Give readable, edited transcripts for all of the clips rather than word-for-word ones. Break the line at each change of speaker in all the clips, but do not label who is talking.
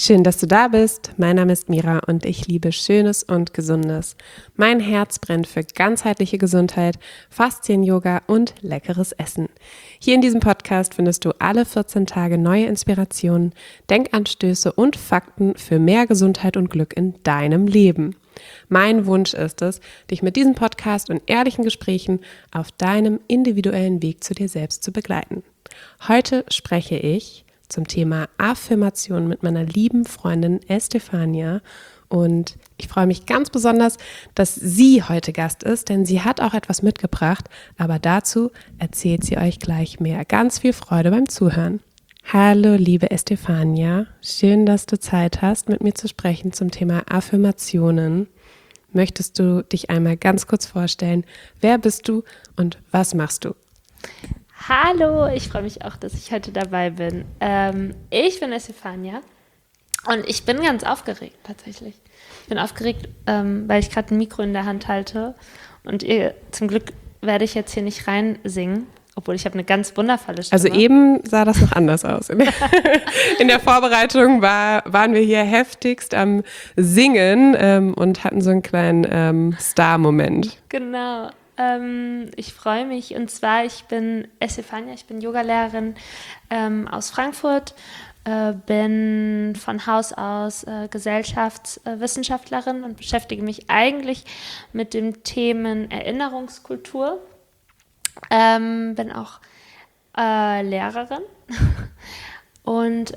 Schön, dass du da bist. Mein Name ist Mira und ich liebe Schönes und Gesundes. Mein Herz brennt für ganzheitliche Gesundheit, Faszien-Yoga und leckeres Essen. Hier in diesem Podcast findest du alle 14 Tage neue Inspirationen, Denkanstöße und Fakten für mehr Gesundheit und Glück in deinem Leben. Mein Wunsch ist es, dich mit diesem Podcast und ehrlichen Gesprächen auf deinem individuellen Weg zu dir selbst zu begleiten. Heute spreche ich zum Thema Affirmation mit meiner lieben Freundin Estefania und ich freue mich ganz besonders, dass sie heute Gast ist, denn sie hat auch etwas mitgebracht, aber dazu erzählt sie euch gleich mehr. Ganz viel Freude beim Zuhören. Hallo liebe Estefania, schön, dass du Zeit hast, mit mir zu sprechen zum Thema Affirmationen. Möchtest du dich einmal ganz kurz vorstellen? Wer bist du und was machst du?
Hallo, ich freue mich auch, dass ich heute dabei bin. Ich bin Estefania und ich bin ganz aufgeregt tatsächlich. Ich bin aufgeregt, weil ich gerade ein Mikro in der Hand halte und zum Glück werde ich jetzt hier nicht rein singen, obwohl ich habe eine ganz wundervolle Stimme.
Also eben sah das noch anders aus. In der Vorbereitung waren wir hier heftigst am Singen und hatten so einen kleinen Star-Moment.
Genau. Ich freue mich und zwar, ich bin Estefania, ich bin Yogalehrerin aus Frankfurt, bin von Haus aus Gesellschaftswissenschaftlerin und beschäftige mich eigentlich mit dem Themen Erinnerungskultur, bin auch Lehrerin und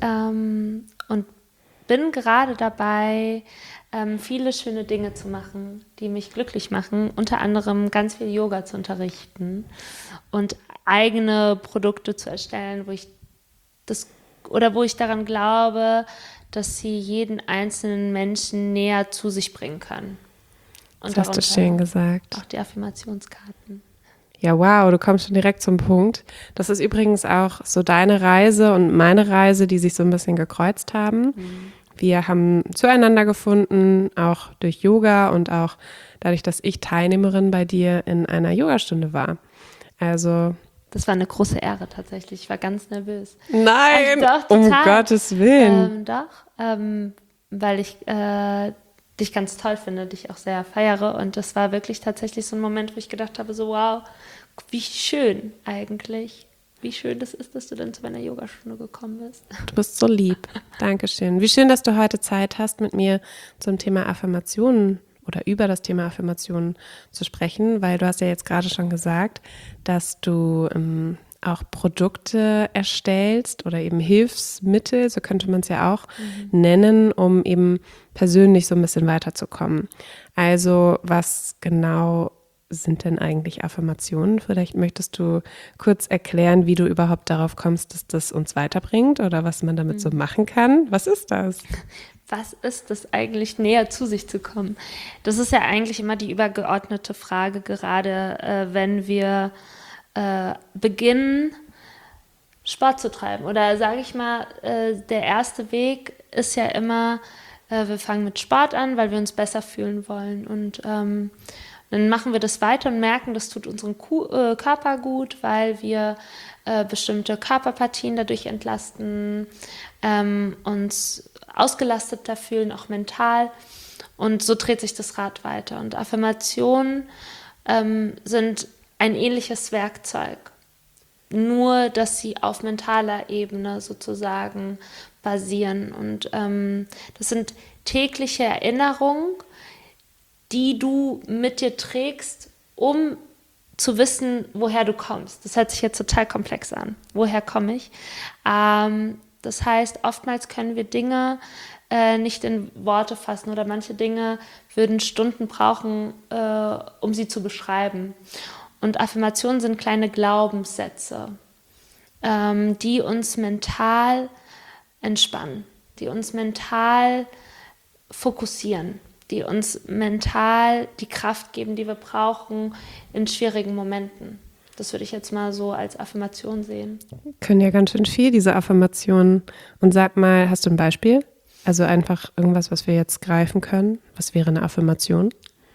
bin gerade dabei, viele schöne Dinge zu machen, die mich glücklich machen, unter anderem ganz viel Yoga zu unterrichten und eigene Produkte zu erstellen, wo ich daran glaube, dass sie jeden einzelnen Menschen näher zu sich bringen können. Und
das hast du schön gesagt.
Auch die Affirmationskarten.
Ja, wow, du kommst schon direkt zum Punkt. Das ist übrigens auch so deine Reise und meine Reise, die sich so ein bisschen gekreuzt haben. Wir haben zueinander gefunden, auch durch Yoga und auch dadurch, dass ich Teilnehmerin bei dir in einer Yogastunde war. Also
das war eine große Ehre tatsächlich. Ich war ganz nervös.
Nein,
doch,
um
total.
Gottes Willen.
Weil ich dich ganz toll finde, dich auch sehr feiere. Und das war wirklich tatsächlich so ein Moment, wo ich gedacht habe, so wow, wie schön eigentlich. Wie schön das ist, dass du dann zu meiner Yogastunde gekommen bist.
Du bist so lieb. Dankeschön. Wie schön, dass du heute Zeit hast, mit mir zum Thema Affirmationen oder über das Thema Affirmationen zu sprechen, weil du hast ja jetzt gerade schon gesagt, dass du auch Produkte erstellst oder eben Hilfsmittel, so könnte man es ja auch nennen, um eben persönlich so ein bisschen weiterzukommen. Also was genau sind denn eigentlich Affirmationen? Vielleicht möchtest du kurz erklären, wie du überhaupt darauf kommst, dass das uns weiterbringt oder was man damit so machen kann. Was ist das?
Was ist das eigentlich, näher zu sich zu kommen? Das ist ja eigentlich immer die übergeordnete Frage, gerade wenn wir beginnen, Sport zu treiben. Oder sage ich mal, der erste Weg ist ja immer, wir fangen mit Sport an, weil wir uns besser fühlen wollen. Und dann machen wir das weiter und merken, das tut unserem Körper gut, weil wir bestimmte Körperpartien dadurch entlasten, uns ausgelasteter fühlen, auch mental. Und so dreht sich das Rad weiter. Und Affirmationen sind ein ähnliches Werkzeug, nur dass sie auf mentaler Ebene sozusagen basieren. Und das sind tägliche Erinnerungen, die du mit dir trägst, um zu wissen, woher du kommst. Das hört sich jetzt total komplex an. Woher komme ich? Das heißt, oftmals können wir Dinge nicht in Worte fassen oder manche Dinge würden Stunden brauchen, um sie zu beschreiben. Und Affirmationen sind kleine Glaubenssätze, die uns mental entspannen, die uns mental fokussieren, die uns mental die Kraft geben, die wir brauchen in schwierigen Momenten. Das würde ich jetzt mal so als Affirmation sehen.
Können ja ganz schön viel, diese Affirmationen. Und sag mal, hast du ein Beispiel? Also einfach irgendwas, was wir jetzt greifen können? Was wäre eine Affirmation?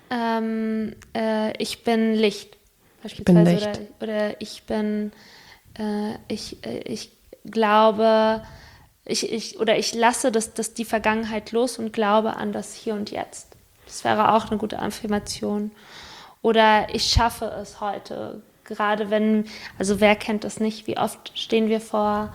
Ich bin Licht.
Ich bin Licht.
Oder ich bin, ich glaube, ich lasse das die Vergangenheit los und glaube an das Hier und Jetzt. Das wäre auch eine gute Affirmation. Oder ich schaffe es heute. Gerade wenn, also wer kennt das nicht, wie oft stehen wir vor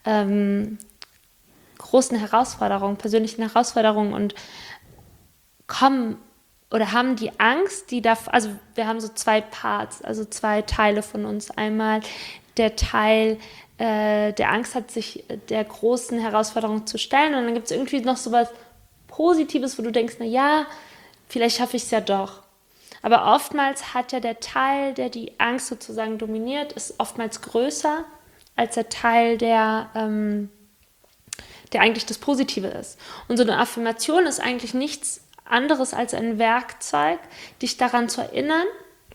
großen Herausforderungen, persönlichen Herausforderungen und kommen oder haben die Angst, also wir haben so 2 Parts, also 2 Teile von uns. Einmal der Teil, der Angst hat, sich der großen Herausforderung zu stellen, und dann gibt es irgendwie noch so was Positives, wo du denkst, na ja, vielleicht schaffe ich es ja doch. Aber oftmals hat ja der Teil, der die Angst sozusagen dominiert, ist oftmals größer als der Teil, der eigentlich das Positive ist. Und so eine Affirmation ist eigentlich nichts anderes als ein Werkzeug, dich daran zu erinnern,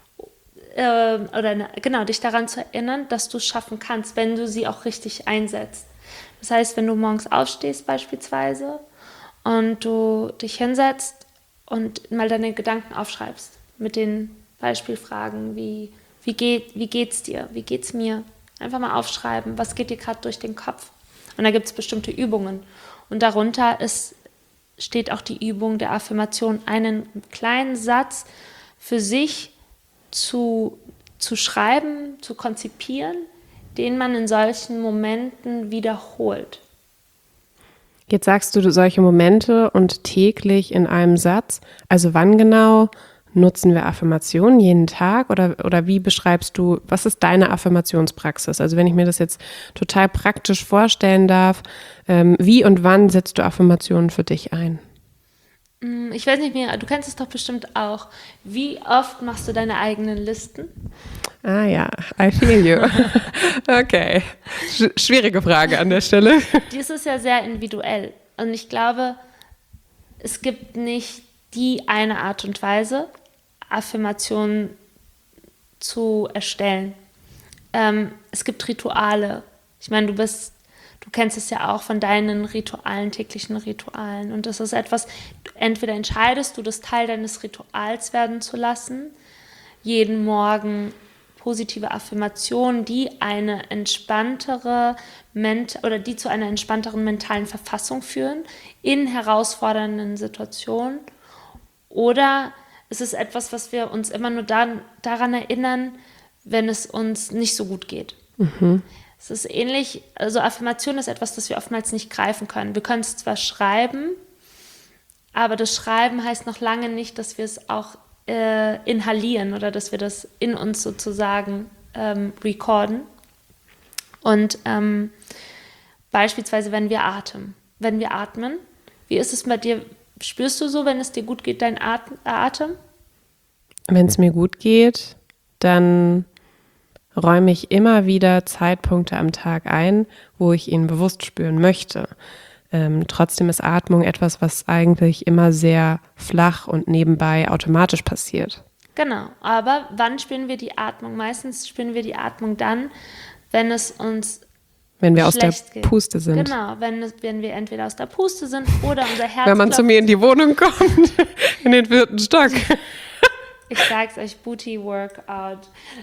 dich daran zu erinnern, dass du es schaffen kannst, wenn du sie auch richtig einsetzt. Das heißt, wenn du morgens aufstehst beispielsweise und du dich hinsetzt und mal deine Gedanken aufschreibst mit den Beispielfragen wie geht's dir, wie geht's mir? Einfach mal aufschreiben, was geht dir gerade durch den Kopf? Und da gibt es bestimmte Übungen. Und darunter steht auch die Übung der Affirmation, einen kleinen Satz für sich zu schreiben, zu konzipieren, den man in solchen Momenten wiederholt.
Jetzt sagst du solche Momente und täglich in einem Satz. Also wann genau nutzen wir Affirmationen? Jeden Tag? Oder wie beschreibst du, was ist deine Affirmationspraxis? Also wenn ich mir das jetzt total praktisch vorstellen darf, wie und wann setzt du Affirmationen für dich ein?
Ich weiß nicht mehr, du kennst es doch bestimmt auch. Wie oft machst du deine eigenen Listen?
Ah ja, I feel you. Okay, schwierige Frage an der Stelle.
Dies ist ja sehr individuell. Und ich glaube, es gibt nicht die eine Art und Weise, Affirmationen zu erstellen. Es gibt Rituale. Ich meine, du kennst es ja auch von deinen Ritualen, täglichen Ritualen. Und das ist etwas, entweder entscheidest du, das Teil deines Rituals werden zu lassen, jeden Morgen positive Affirmationen, die zu einer entspannteren mentalen Verfassung führen, in herausfordernden Situationen. Oder es ist etwas, was wir uns immer nur daran erinnern, wenn es uns nicht so gut geht. Mhm. Es ist ähnlich, also Affirmation ist etwas, das wir oftmals nicht greifen können. Wir können es zwar schreiben, aber das Schreiben heißt noch lange nicht, dass wir es auch inhalieren oder dass wir das in uns sozusagen recorden. Und beispielsweise, wenn wir atmen, wie ist es bei dir? Spürst du so, wenn es dir gut geht, dein Atem?
Wenn es mir gut geht, dann räume ich immer wieder Zeitpunkte am Tag ein, wo ich ihn bewusst spüren möchte. Trotzdem ist Atmung etwas, was eigentlich immer sehr flach und nebenbei automatisch passiert.
Genau, aber wann spüren wir die Atmung? Meistens spüren wir die Atmung dann, wenn es uns
wenn wir aus der
geht.
Puste sind.
Genau, wenn wir entweder aus der Puste sind oder unser Herz.
Wenn man zu mir in die Wohnung kommt, in den 4. Stock.
Ich sag's euch, Booty Workout.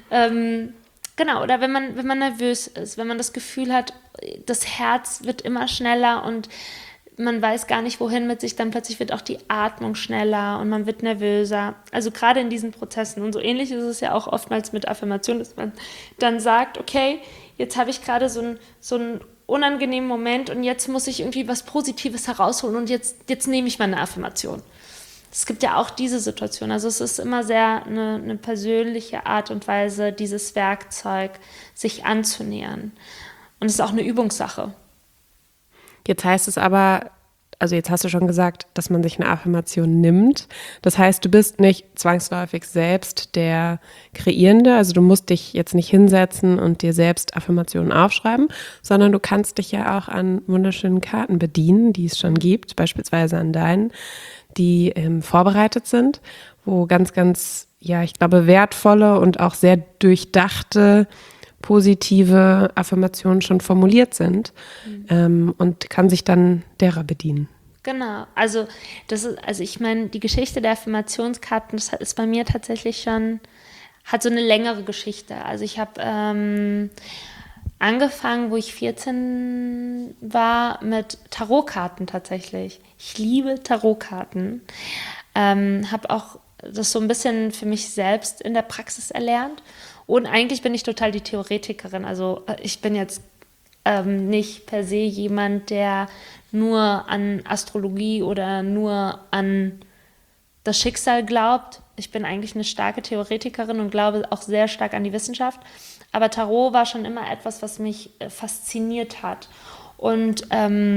Genau, oder wenn man nervös ist, wenn man das Gefühl hat, das Herz wird immer schneller und man weiß gar nicht, wohin mit sich, dann plötzlich wird auch die Atmung schneller und man wird nervöser. Also gerade in diesen Prozessen. Und so ähnlich ist es ja auch oftmals mit Affirmationen, dass man dann sagt, okay, jetzt habe ich gerade so einen unangenehmen Moment und jetzt muss ich irgendwie was Positives herausholen und jetzt nehme ich mal eine Affirmation. Es gibt ja auch diese Situation. Also es ist immer sehr eine persönliche Art und Weise, dieses Werkzeug sich anzunähern. Und es ist auch eine Übungssache.
Jetzt heißt es aber, also jetzt hast du schon gesagt, dass man sich eine Affirmation nimmt. Das heißt, du bist nicht zwangsläufig selbst der Kreierende. Also du musst dich jetzt nicht hinsetzen und dir selbst Affirmationen aufschreiben, sondern du kannst dich ja auch an wunderschönen Karten bedienen, die es schon gibt, beispielsweise an deinen, die vorbereitet sind, wo ganz, ganz, ja, ich glaube, wertvolle und auch sehr durchdachte positive Affirmationen schon formuliert sind und kann sich dann derer bedienen.
Genau, also ich meine, die Geschichte der Affirmationskarten, das ist bei mir tatsächlich schon, hat so eine längere Geschichte. Also ich habe angefangen, wo ich 14 war, mit Tarotkarten tatsächlich. Ich liebe Tarotkarten. Habe auch das so ein bisschen für mich selbst in der Praxis erlernt. Und eigentlich bin ich total die Theoretikerin. Also ich bin jetzt nicht per se jemand, der nur an Astrologie oder nur an das Schicksal glaubt. Ich bin eigentlich eine starke Theoretikerin und glaube auch sehr stark an die Wissenschaft. Aber Tarot war schon immer etwas, was mich fasziniert hat. Und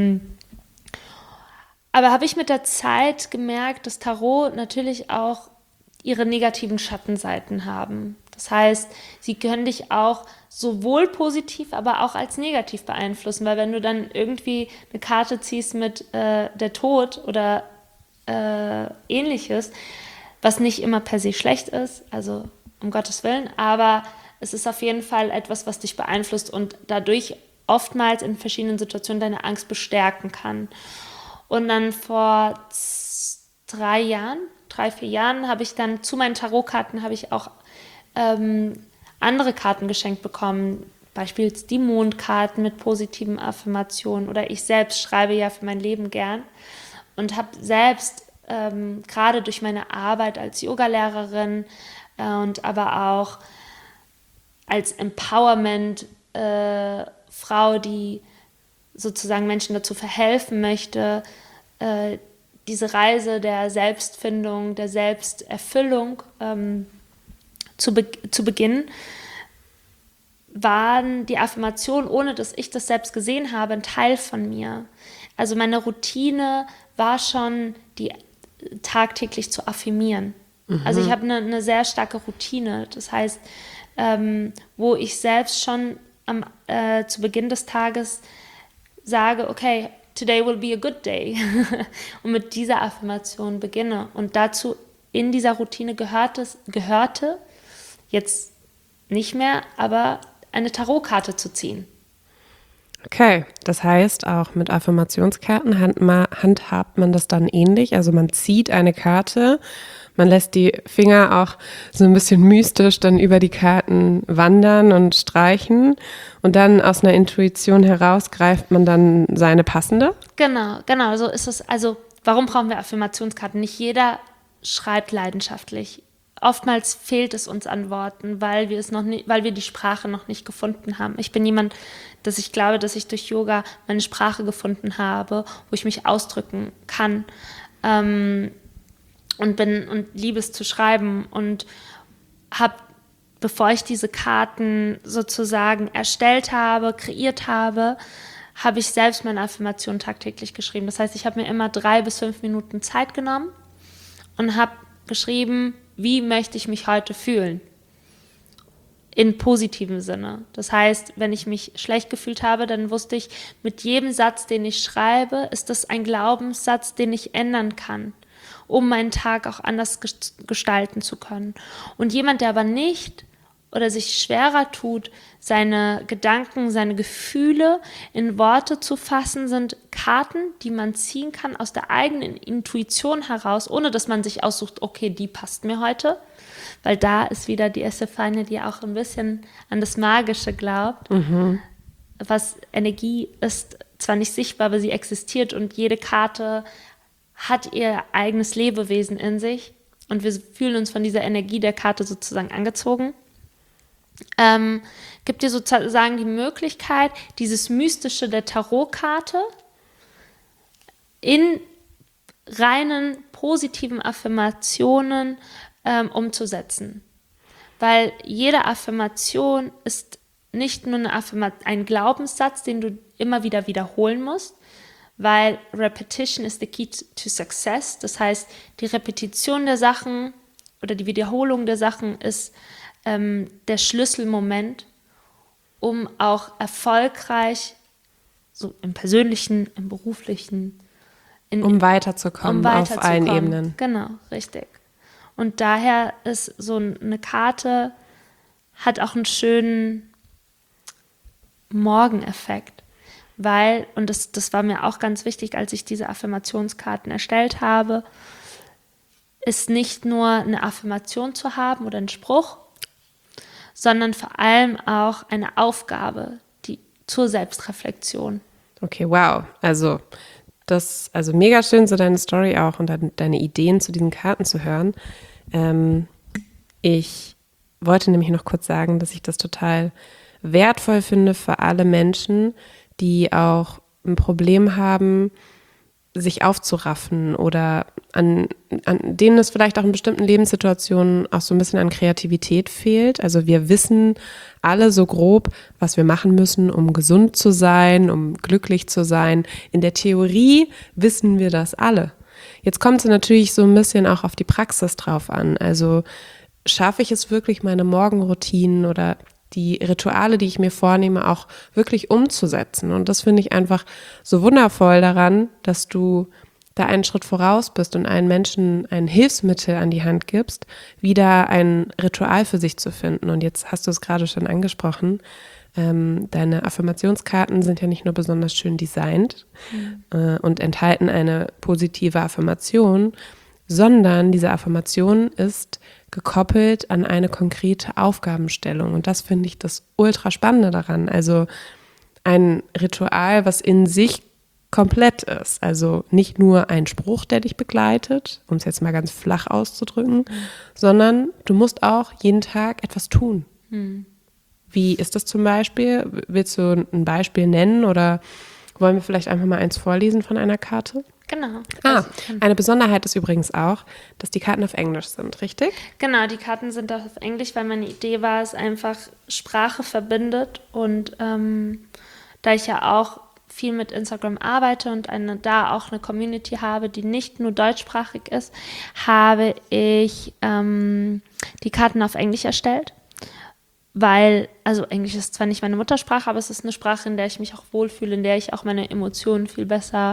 aber habe ich mit der Zeit gemerkt, dass Tarot natürlich auch ihre negativen Schattenseiten haben. Das heißt, sie können dich auch sowohl positiv, aber auch als negativ beeinflussen, weil wenn du dann irgendwie eine Karte ziehst mit der Tod oder Ähnliches, was nicht immer per se schlecht ist, also um Gottes Willen, aber es ist auf jeden Fall etwas, was dich beeinflusst und dadurch oftmals in verschiedenen Situationen deine Angst bestärken kann. Und dann vor 3, 4 Jahren habe ich dann zu meinen Tarotkarten habe ich auch andere Karten geschenkt bekommen, beispielsweise die Mondkarten mit positiven Affirmationen oder ich selbst schreibe ja für mein Leben gern und habe selbst gerade durch meine Arbeit als Yogalehrerin und aber auch als Empowerment-Frau, die sozusagen Menschen dazu verhelfen möchte, diese Reise der Selbstfindung, der Selbsterfüllung zu beginnen, waren die Affirmationen, ohne dass ich das selbst gesehen habe, ein Teil von mir. Also meine Routine war schon, die tagtäglich zu affirmieren. Also ich habe eine sehr starke Routine. Das heißt, wo ich selbst schon zu Beginn des Tages sage, okay, today will be a good day und mit dieser Affirmation beginne. Und dazu in dieser Routine gehörte jetzt nicht mehr, aber eine Tarotkarte zu ziehen.
Okay, das heißt, auch mit Affirmationskarten handhabt man das dann ähnlich. Also man zieht eine Karte, man lässt die Finger auch so ein bisschen mystisch dann über die Karten wandern und streichen und dann aus einer Intuition heraus greift man dann seine passende.
Genau, so ist es. Also warum brauchen wir Affirmationskarten? Nicht jeder schreibt leidenschaftlich. Oftmals fehlt es uns an Worten, weil wir die Sprache noch nicht gefunden haben. Ich bin jemand, dass ich glaube, dass ich durch Yoga meine Sprache gefunden habe, wo ich mich ausdrücken kann und liebe es zu schreiben und habe, bevor ich diese Karten sozusagen erstellt habe, kreiert habe, habe ich selbst meine Affirmation tagtäglich geschrieben. Das heißt, ich habe mir immer 3 bis 5 Minuten Zeit genommen und habe geschrieben, wie möchte ich mich heute fühlen? In positivem Sinne. Das heißt, wenn ich mich schlecht gefühlt habe, dann wusste ich, mit jedem Satz, den ich schreibe, ist das ein Glaubenssatz, den ich ändern kann, um meinen Tag auch anders gestalten zu können. Und jemand, der aber nicht oder sich schwerer tut, seine Gedanken, seine Gefühle in Worte zu fassen, sind Karten, die man ziehen kann aus der eigenen Intuition heraus, ohne dass man sich aussucht, okay, die passt mir heute. Weil da ist wieder die Estefania, die auch ein bisschen an das Magische glaubt. Was Energie ist, zwar nicht sichtbar, aber sie existiert und jede Karte hat ihr eigenes Lebewesen in sich und wir fühlen uns von dieser Energie der Karte sozusagen angezogen. Gibt dir sozusagen die Möglichkeit, dieses Mystische der Tarotkarte in reinen positiven Affirmationen umzusetzen. Weil jede Affirmation ist nicht nur ein Glaubenssatz, den du immer wieder wiederholen musst, weil Repetition is the key to success. Das heißt, die Repetition der Sachen oder die Wiederholung der Sachen ist der Schlüsselmoment, um auch erfolgreich, so im Persönlichen, im Beruflichen,
um weiterzukommen auf allen Ebenen.
Genau, richtig. Und daher ist so eine Karte, hat auch einen schönen Morgeneffekt, weil, und das war mir auch ganz wichtig, als ich diese Affirmationskarten erstellt habe, ist nicht nur eine Affirmation zu haben oder einen Spruch, sondern vor allem auch eine Aufgabe, zur Selbstreflexion.
Okay, wow. Also mega schön, so deine Story auch und deine Ideen zu diesen Karten zu hören. Ich wollte nämlich noch kurz sagen, dass ich das total wertvoll finde für alle Menschen, die auch ein Problem haben, sich aufzuraffen oder an denen es vielleicht auch in bestimmten Lebenssituationen auch so ein bisschen an Kreativität fehlt. Also wir wissen alle so grob, was wir machen müssen, um gesund zu sein, um glücklich zu sein. In der Theorie wissen wir das alle. Jetzt kommt es natürlich so ein bisschen auch auf die Praxis drauf an. Also schaffe ich es wirklich, meine Morgenroutinen oder die Rituale, die ich mir vornehme, auch wirklich umzusetzen. Und das finde ich einfach so wundervoll daran, dass du da einen Schritt voraus bist und einen Menschen ein Hilfsmittel an die Hand gibst, wieder ein Ritual für sich zu finden. Und jetzt hast du es gerade schon angesprochen, deine Affirmationskarten sind ja nicht nur besonders schön designt und enthalten eine positive Affirmation, sondern diese Affirmation ist gekoppelt an eine konkrete Aufgabenstellung. Und das finde ich das ultra Spannende daran. Also ein Ritual, was in sich komplett ist. Also nicht nur ein Spruch, der dich begleitet, um es jetzt mal ganz flach auszudrücken, sondern du musst auch jeden Tag etwas tun. Wie ist das zum Beispiel? Willst du ein Beispiel nennen oder wollen wir vielleicht einfach mal eins vorlesen von einer Karte?
Genau.
Eine Besonderheit ist übrigens auch, dass die Karten auf Englisch sind, richtig?
Genau, die Karten sind auf Englisch, weil meine Idee war, es einfach Sprache verbindet. Und da ich ja auch viel mit Instagram arbeite und da auch eine Community habe, die nicht nur deutschsprachig ist, habe ich die Karten auf Englisch erstellt. Weil, also Englisch ist zwar nicht meine Muttersprache, aber es ist eine Sprache, in der ich mich auch wohlfühle, in der ich auch meine Emotionen viel besser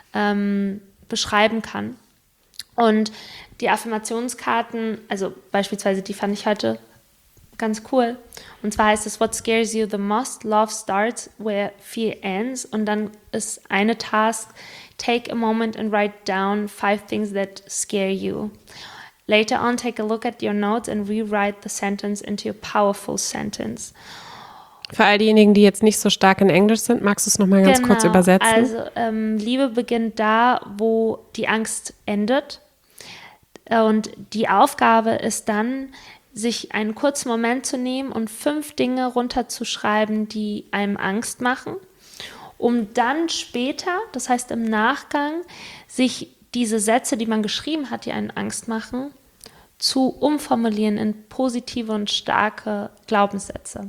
beschreiben kann. Und die Affirmationskarten, also beispielsweise die fand ich heute ganz cool. Und zwar heißt es, what scares you the most? Love starts where fear ends. Und dann ist eine Task, take a moment and write down 5 things that scare you. Later on, take a look at your notes and rewrite the sentence into a powerful sentence.
Für all diejenigen, die jetzt nicht so stark in Englisch sind, magst du es nochmal ganz kurz übersetzen?
Also Liebe beginnt da, wo die Angst endet. Und die Aufgabe ist dann, sich einen kurzen Moment zu nehmen und 5 Dinge runterzuschreiben, die einem Angst machen, um dann später, das heißt im Nachgang, sich diese Sätze, die man geschrieben hat, die einen Angst machen, zu umformulieren in positive und starke Glaubenssätze.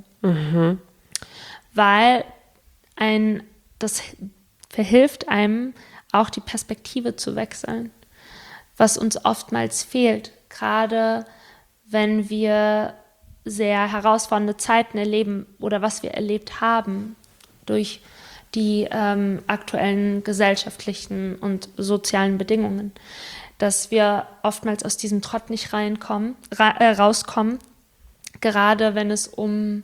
Weil das verhilft einem auch die Perspektive zu wechseln, was uns oftmals fehlt, gerade wenn wir sehr herausfordernde Zeiten erleben oder was wir erlebt haben durch die aktuellen gesellschaftlichen und sozialen Bedingungen, dass wir oftmals aus diesem Trott nicht rauskommen, gerade wenn es um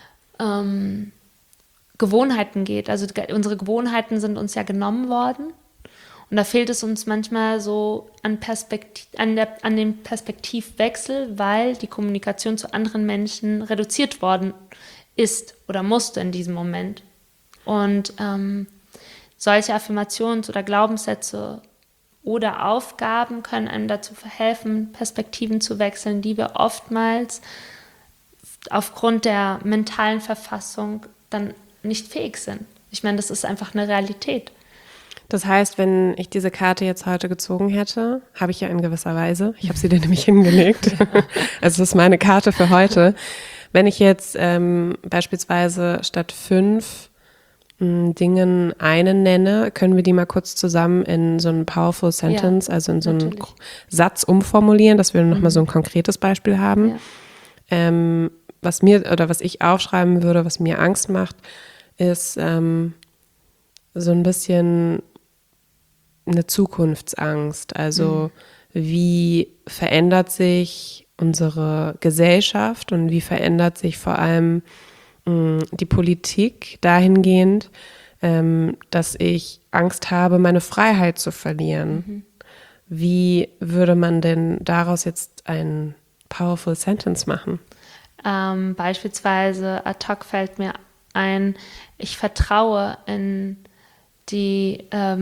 Gewohnheiten geht. Also unsere Gewohnheiten sind uns ja genommen worden und da fehlt es uns manchmal so an dem Perspektivwechsel, weil die Kommunikation zu anderen Menschen reduziert worden ist oder musste in diesem Moment. Und solche Affirmations- oder Glaubenssätze oder Aufgaben können einem dazu verhelfen, Perspektiven zu wechseln, die wir oftmals aufgrund der mentalen Verfassung dann nicht fähig sind. Ich meine, das ist einfach eine Realität.
Das heißt, wenn ich diese Karte jetzt heute gezogen hätte, habe ich ja in gewisser Weise, ich habe sie dir nämlich hingelegt, also das ist meine Karte für heute. Wenn ich jetzt beispielsweise statt 5 Dingen eine nenne, können wir die mal kurz zusammen in so einen Powerful Sentence, also in so einen Satz umformulieren, dass wir nochmal so ein konkretes Beispiel haben. Ja. Was ich aufschreiben würde, was mir Angst macht, ist so ein bisschen eine Zukunftsangst. Also wie verändert sich unsere Gesellschaft und wie verändert sich vor allem die Politik dahingehend, dass ich Angst habe, meine Freiheit zu verlieren. Wie würde man denn daraus jetzt ein Powerful Sentence machen?
Beispielsweise ad hoc fällt mir ich vertraue in die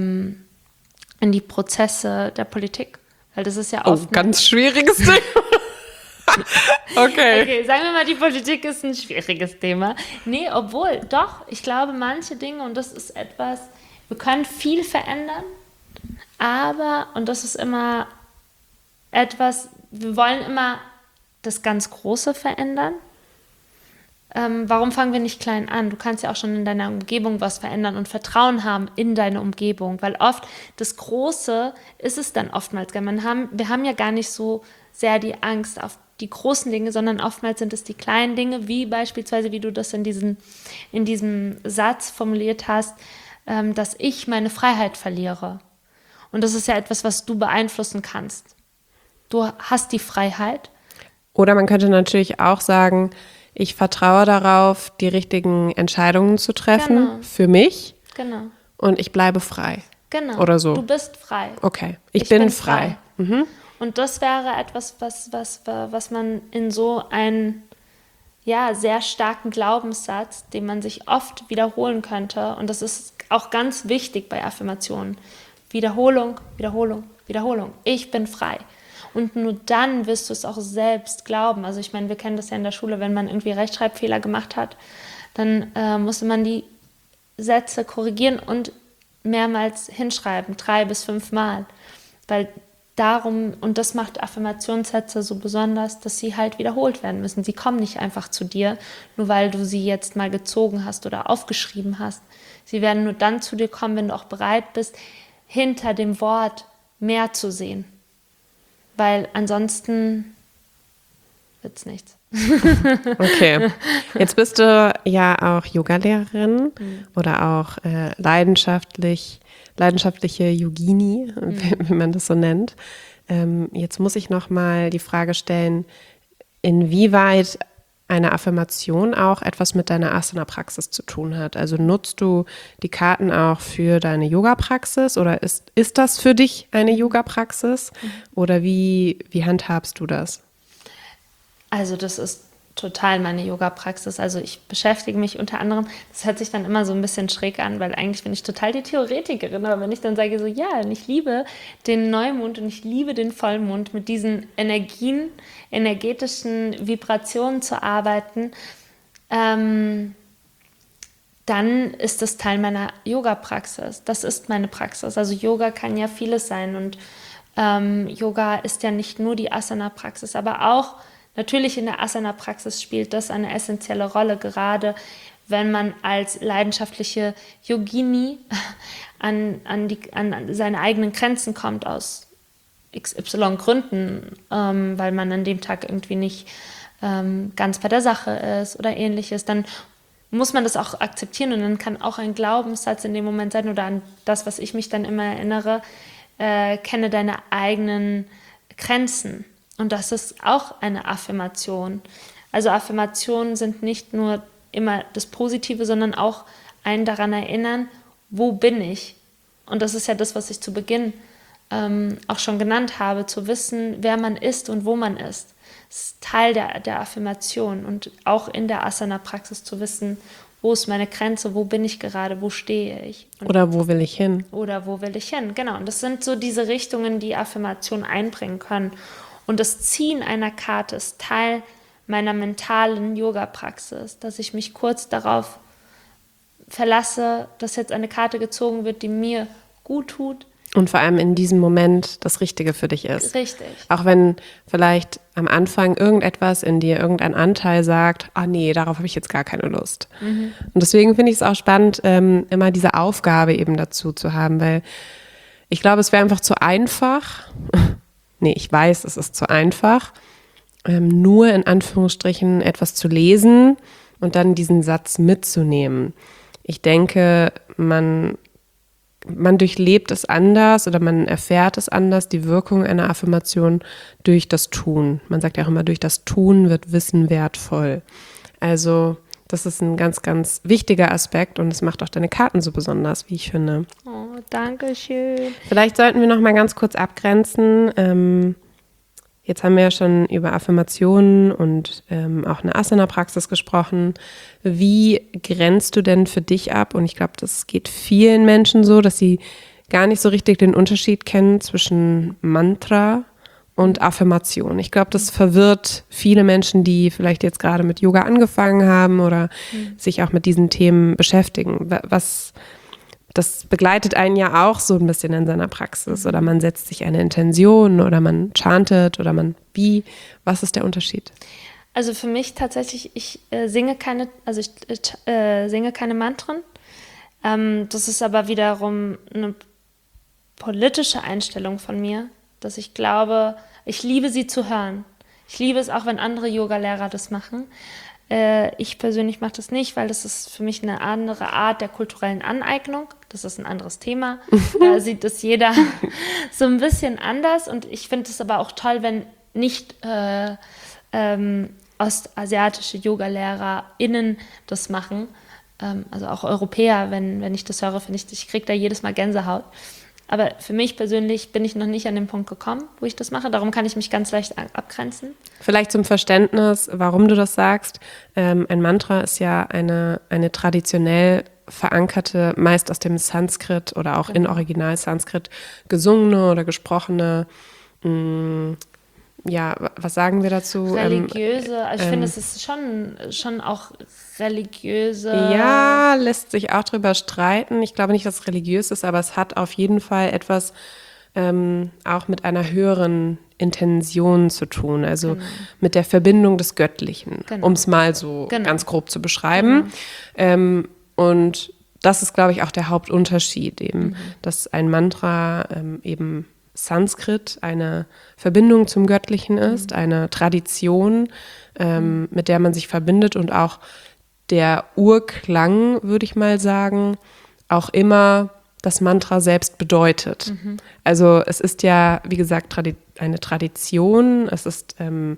Prozesse der Politik. Weil das ist ja oft
ganz schwieriges Thema.
Okay, sagen wir mal, die Politik ist ein schwieriges Thema. Nee, obwohl, doch, ich glaube, manche Dinge, und das ist etwas, wir können viel verändern, aber, und das ist immer etwas, wir wollen immer das ganz Große verändern. Warum fangen wir nicht klein an? Du kannst ja auch schon in deiner Umgebung was verändern und Vertrauen haben in deine Umgebung, weil oft das Große ist es dann oftmals. Wir haben ja gar nicht so sehr die Angst auf die großen Dinge, sondern oftmals sind es die kleinen Dinge, wie beispielsweise, wie du das in diesem Satz formuliert hast, dass ich meine Freiheit verliere. Und das ist ja etwas, was du beeinflussen kannst. Du hast die Freiheit.
Oder man könnte natürlich auch sagen, ich vertraue darauf, die richtigen Entscheidungen zu treffen für mich.
Genau.
Und ich bleibe frei.
Genau.
Oder so.
Du bist frei.
Okay, ich bin frei. Mhm.
Und das wäre etwas, was man in so einen sehr starken Glaubenssatz, den man sich oft wiederholen könnte. Und das ist auch ganz wichtig bei Affirmationen. Wiederholung, Wiederholung, Wiederholung. Ich bin frei. Und nur dann wirst du es auch selbst glauben. Also ich meine, wir kennen das ja in der Schule, wenn man irgendwie Rechtschreibfehler gemacht hat, dann musste man die Sätze korrigieren und mehrmals hinschreiben, 3 bis 5 Mal. Weil darum, und das macht Affirmationssätze so besonders, dass sie halt wiederholt werden müssen. Sie kommen nicht einfach zu dir, nur weil du sie jetzt mal gezogen hast oder aufgeschrieben hast. Sie werden nur dann zu dir kommen, wenn du auch bereit bist, hinter dem Wort mehr zu sehen. Weil ansonsten wird es nichts.
Okay, jetzt bist du ja auch Yogalehrerin oder auch leidenschaftliche Yogini, wie man das so nennt. Jetzt muss ich noch mal die Frage stellen, inwieweit eine Affirmation auch etwas mit deiner Asana-Praxis zu tun hat. Also nutzt du die Karten auch für deine Yoga-Praxis oder ist das für dich eine Yoga-Praxis oder wie handhabst du das?
Also das ist total meine Yoga-Praxis. Also ich beschäftige mich unter anderem, das hört sich dann immer so ein bisschen schräg an, weil eigentlich bin ich total die Theoretikerin, aber wenn ich dann sage so, ja, ich liebe den Neumond und ich liebe den Vollmond, mit diesen energetischen Vibrationen zu arbeiten, dann ist das Teil meiner Yoga-Praxis. Das ist meine Praxis. Also Yoga kann ja vieles sein und Yoga ist ja nicht nur die Asana-Praxis, aber auch natürlich in der Asana-Praxis spielt das eine essentielle Rolle, gerade wenn man als leidenschaftliche Yogini an seine eigenen Grenzen kommt aus XY Gründen, weil man an dem Tag irgendwie nicht ganz bei der Sache ist oder ähnliches, dann muss man das auch akzeptieren und dann kann auch ein Glaubenssatz in dem Moment sein oder an das, was ich mich dann immer erinnere, kenne deine eigenen Grenzen. Und das ist auch eine Affirmation. Also Affirmationen sind nicht nur immer das Positive, sondern auch einen daran erinnern, wo bin ich? Und das ist ja das, was ich zu Beginn auch schon genannt habe, zu wissen, wer man ist und wo man ist. Das ist Teil der Affirmation und auch in der Asana-Praxis zu wissen, wo ist meine Grenze, wo bin ich gerade, wo stehe ich?
Oder wo will ich hin?
Oder wo will ich hin, genau. Und das sind so diese Richtungen, die Affirmationen einbringen können. Und das Ziehen einer Karte ist Teil meiner mentalen Yoga-Praxis, dass ich mich kurz darauf verlasse, dass jetzt eine Karte gezogen wird, die mir gut tut.
Und vor allem in diesem Moment das Richtige für dich ist.
Richtig.
Auch wenn vielleicht am Anfang irgendetwas in dir, irgendein Anteil sagt, nee, darauf habe ich jetzt gar keine Lust. Und deswegen finde ich es auch spannend, immer diese Aufgabe eben dazu zu haben, weil ich glaube, es wäre einfach zu einfach. Nee, ich weiß, es ist zu einfach, nur in Anführungsstrichen etwas zu lesen und dann diesen Satz mitzunehmen. Ich denke, man durchlebt es anders oder man erfährt es anders, die Wirkung einer Affirmation durch das Tun. Man sagt ja auch immer, durch das Tun wird Wissen wertvoll. Also das ist ein ganz, ganz wichtiger Aspekt und es macht auch deine Karten so besonders, wie ich finde.
Oh, danke schön.
Vielleicht sollten wir noch mal ganz kurz abgrenzen. Jetzt haben wir ja schon über Affirmationen und auch eine Asana-Praxis gesprochen. Wie grenzt du denn für dich ab? Und ich glaube, das geht vielen Menschen so, dass sie gar nicht so richtig den Unterschied kennen zwischen Mantra und Affirmation. Ich glaube, das verwirrt viele Menschen, die vielleicht jetzt gerade mit Yoga angefangen haben oder sich auch mit diesen Themen beschäftigen. Das begleitet einen ja auch so ein bisschen in seiner Praxis. Oder man setzt sich eine Intention oder man chantet oder was ist der Unterschied?
Also für mich tatsächlich, ich singe keine Mantren. Das ist aber wiederum eine politische Einstellung von mir, dass ich glaube, ich liebe sie zu hören. Ich liebe es auch, wenn andere Yogalehrer das machen. Ich persönlich mache das nicht, weil das ist für mich eine andere Art der kulturellen Aneignung. Das ist ein anderes Thema. Da sieht es jeder so ein bisschen anders. Und ich finde es aber auch toll, wenn nicht ostasiatische YogalehrerInnen das machen. Also auch Europäer, wenn ich das höre, finde ich kriege da jedes Mal Gänsehaut. Aber für mich persönlich bin ich noch nicht an den Punkt gekommen, wo ich das mache. Darum kann ich mich ganz leicht abgrenzen.
Vielleicht zum Verständnis, warum du das sagst. Ein Mantra ist ja eine traditionell verankerte, meist aus dem Sanskrit oder auch in Original Sanskrit gesungene oder gesprochene, was sagen wir dazu?
Religiöse, ich finde, es ist schon auch religiöse.
Ja, lässt sich auch drüber streiten. Ich glaube nicht, dass es religiös ist, aber es hat auf jeden Fall etwas auch mit einer höheren Intention zu tun, also mit der Verbindung des Göttlichen, um es mal so ganz grob zu beschreiben. Und das ist, glaube ich, auch der Hauptunterschied eben, dass ein Mantra eben Sanskrit eine Verbindung zum Göttlichen ist, eine Tradition, mit der man sich verbindet und auch der Urklang, würde ich mal sagen, auch immer das Mantra selbst bedeutet. Also es ist ja, wie gesagt, eine Tradition, es ist,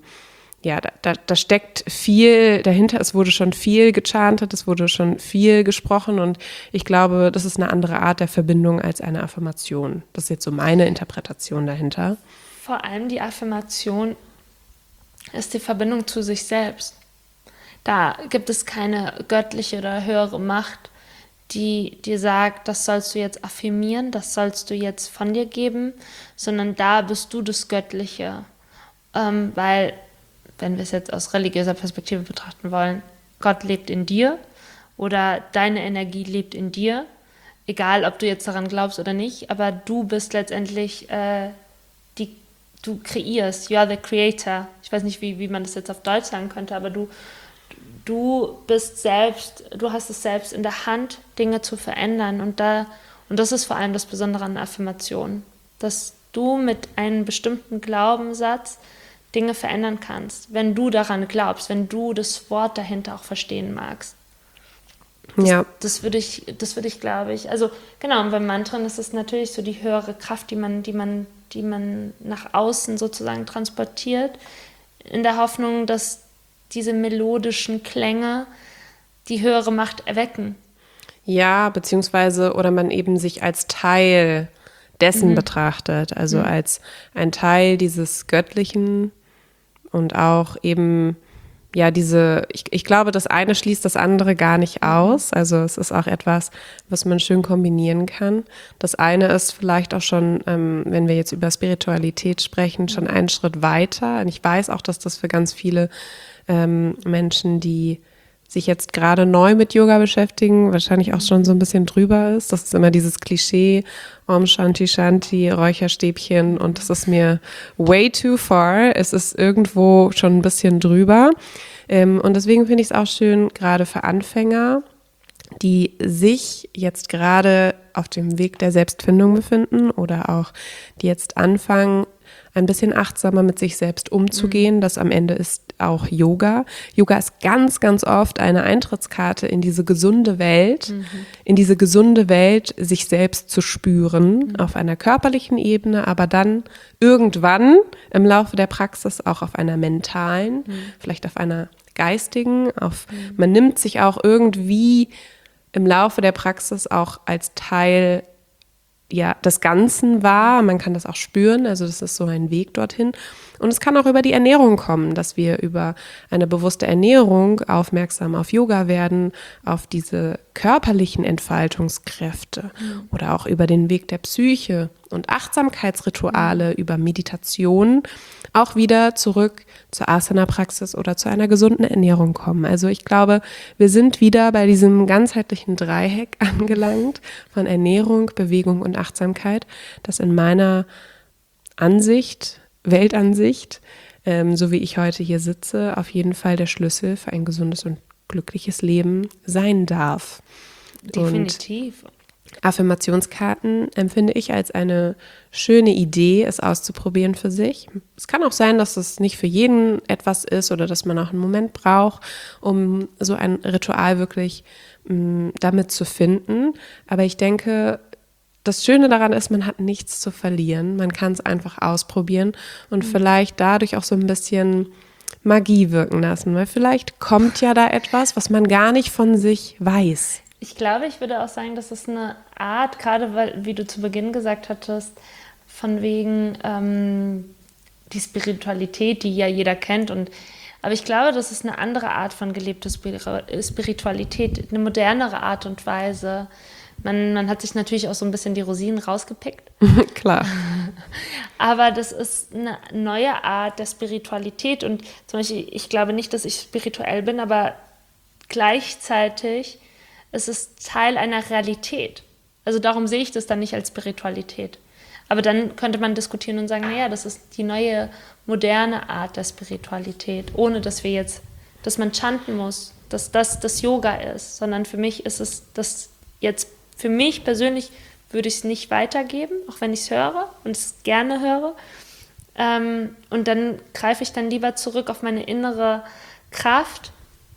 da steckt viel dahinter, es wurde schon viel gechantet, es wurde schon viel gesprochen und ich glaube, das ist eine andere Art der Verbindung als eine Affirmation. Das ist jetzt so meine Interpretation dahinter.
Vor allem die Affirmation ist die Verbindung zu sich selbst. Da gibt es keine göttliche oder höhere Macht, die dir sagt, das sollst du jetzt affirmieren, das sollst du jetzt von dir geben, sondern da bist du das Göttliche. Weil, wenn wir es jetzt aus religiöser Perspektive betrachten wollen, Gott lebt in dir oder deine Energie lebt in dir, egal ob du jetzt daran glaubst oder nicht, aber du bist letztendlich, du kreierst, you are the creator. Ich weiß nicht, wie man das jetzt auf Deutsch sagen könnte, aber du bist selbst, du hast es selbst in der Hand, Dinge zu verändern. Und das ist vor allem das Besondere an Affirmationen, dass du mit einem bestimmten Glaubenssatz Dinge verändern kannst, wenn du daran glaubst, wenn du das Wort dahinter auch verstehen magst. Das würde ich, glaube ich, also genau, und beim Mantren ist es natürlich so die höhere Kraft, die man nach außen sozusagen transportiert, in der Hoffnung, dass diese melodischen Klänge die höhere Macht erwecken.
Ja, beziehungsweise, oder man eben sich als Teil dessen betrachtet, also als ein Teil dieses Göttlichen und auch eben, ja, ich glaube, das eine schließt das andere gar nicht aus, also es ist auch etwas, was man schön kombinieren kann. Das eine ist vielleicht auch schon, wenn wir jetzt über Spiritualität sprechen, schon einen Schritt weiter und ich weiß auch, dass das für ganz viele Menschen, die sich jetzt gerade neu mit Yoga beschäftigen, wahrscheinlich auch schon so ein bisschen drüber ist. Das ist immer dieses Klischee, Om Shanti Shanti, Räucherstäbchen und das ist mir way too far. Es ist irgendwo schon ein bisschen drüber. Und deswegen finde ich es auch schön, gerade für Anfänger, die sich jetzt gerade auf dem Weg der Selbstfindung befinden oder auch die jetzt anfangen, ein bisschen achtsamer mit sich selbst umzugehen. Das am Ende ist auch Yoga. Yoga ist ganz, ganz oft eine Eintrittskarte in diese gesunde Welt, sich selbst zu spüren, auf einer körperlichen Ebene, aber dann irgendwann im Laufe der Praxis auch auf einer mentalen, vielleicht auf einer geistigen, man nimmt sich auch irgendwie im Laufe der Praxis auch als Teil des Ganzen wahr. Man kann das auch spüren, also das ist so ein Weg dorthin. Und es kann auch über die Ernährung kommen, dass wir über eine bewusste Ernährung aufmerksam auf Yoga werden, auf diese körperlichen Entfaltungskräfte oder auch über den Weg der Psyche und Achtsamkeitsrituale, über Meditation auch wieder zurück zur Asana-Praxis oder zu einer gesunden Ernährung kommen. Also ich glaube, wir sind wieder bei diesem ganzheitlichen Dreieck angelangt von Ernährung, Bewegung und Achtsamkeit, das in meiner Weltansicht, so wie ich heute hier sitze, auf jeden Fall der Schlüssel für ein gesundes und glückliches Leben sein darf.
Definitiv.
Und Affirmationskarten empfinde ich als eine schöne Idee, es auszuprobieren für sich. Es kann auch sein, dass es nicht für jeden etwas ist oder dass man auch einen Moment braucht, um so ein Ritual wirklich damit zu finden. Aber ich denke, das Schöne daran ist, man hat nichts zu verlieren. Man kann es einfach ausprobieren und vielleicht dadurch auch so ein bisschen Magie wirken lassen, weil vielleicht kommt ja da etwas, was man gar nicht von sich weiß.
Ich glaube, ich würde auch sagen, das ist eine Art, gerade weil, wie du zu Beginn gesagt hattest, von wegen die Spiritualität, die ja jeder kennt. Aber ich glaube, das ist eine andere Art von gelebter Spiritualität, eine modernere Art und Weise. Man hat sich natürlich auch so ein bisschen die Rosinen rausgepickt.
Klar.
Aber das ist eine neue Art der Spiritualität. Und zum Beispiel, ich glaube nicht, dass ich spirituell bin, aber gleichzeitig ist es Teil einer Realität. Also darum sehe ich das dann nicht als Spiritualität. Aber dann könnte man diskutieren und sagen, naja, das ist die neue, moderne Art der Spiritualität, ohne dass man chanten muss, dass das Yoga ist, sondern für mich ist es das jetzt, für mich persönlich würde ich es nicht weitergeben, auch wenn ich es höre und es gerne höre. Und dann greife ich dann lieber zurück auf meine innere Kraft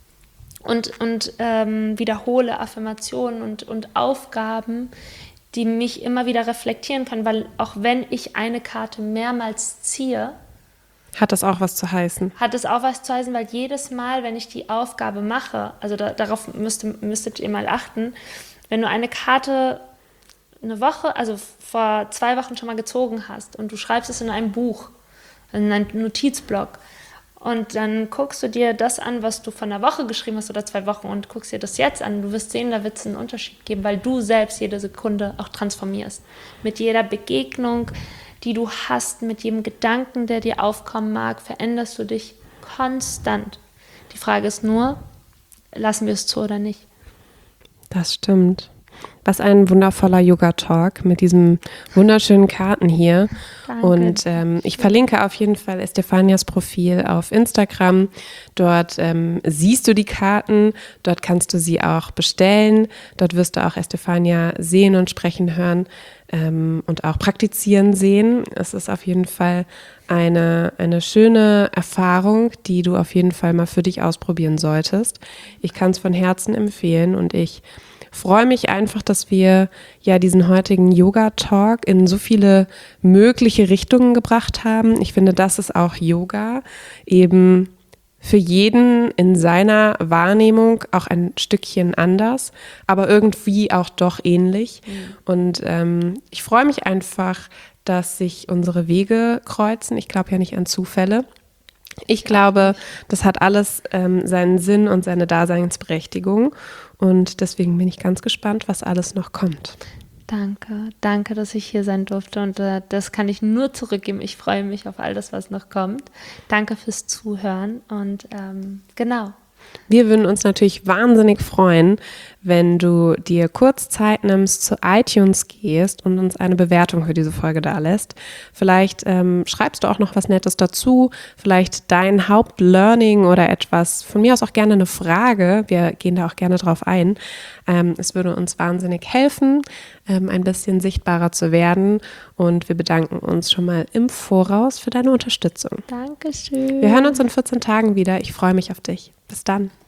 und wiederhole Affirmationen und Aufgaben, die mich immer wieder reflektieren können, weil auch wenn ich eine Karte mehrmals ziehe,
hat das auch was zu heißen?
Hat es auch was zu heißen, weil jedes Mal, wenn ich die Aufgabe mache, also darauf müsstet ihr mal achten, wenn du eine Karte eine Woche, also vor 2 Wochen schon mal gezogen hast und du schreibst es in einem Buch, in einem Notizblock, und dann guckst du dir das an, was du von einer Woche geschrieben hast oder 2 Wochen und guckst dir das jetzt an. Du wirst sehen, da wird es einen Unterschied geben, weil du selbst jede Sekunde auch transformierst. Mit jeder Begegnung, die du hast, mit jedem Gedanken, der dir aufkommen mag, veränderst du dich konstant. Die Frage ist nur, lassen wir es zu oder nicht?
Das stimmt. Was ein wundervoller Yoga-Talk mit diesen wunderschönen Karten hier. Danke. Und ich verlinke auf jeden Fall Estefanias Profil auf Instagram. Dort siehst du die Karten, dort kannst du sie auch bestellen. Dort wirst du auch Estefania sehen und sprechen hören und auch praktizieren sehen. Es ist auf jeden Fall eine schöne Erfahrung, die du auf jeden Fall mal für dich ausprobieren solltest. Ich kann es von Herzen empfehlen und ich freue mich einfach, dass wir ja diesen heutigen Yoga-Talk in so viele mögliche Richtungen gebracht haben. Ich finde, das ist auch Yoga, eben für jeden in seiner Wahrnehmung auch ein Stückchen anders, aber irgendwie auch doch ähnlich. Und ich freue mich einfach, dass sich unsere Wege kreuzen. Ich glaube ja nicht an Zufälle. Ich glaube, das hat alles seinen Sinn und seine Daseinsberechtigung. Und deswegen bin ich ganz gespannt, was alles noch kommt.
Danke, dass ich hier sein durfte. Und das kann ich nur zurückgeben. Ich freue mich auf all das, was noch kommt. Danke fürs Zuhören. Und genau.
Wir würden uns natürlich wahnsinnig freuen, wenn du dir kurz Zeit nimmst, zu iTunes gehst und uns eine Bewertung für diese Folge da lässt. Vielleicht schreibst du auch noch was Nettes dazu, vielleicht dein Hauptlearning oder etwas, von mir aus auch gerne eine Frage, wir gehen da auch gerne drauf ein. Es würde uns wahnsinnig helfen, ein bisschen sichtbarer zu werden, und wir bedanken uns schon mal im Voraus für deine Unterstützung.
Dankeschön.
Wir hören uns in 14 Tagen wieder. Ich freue mich auf dich. Bis dann.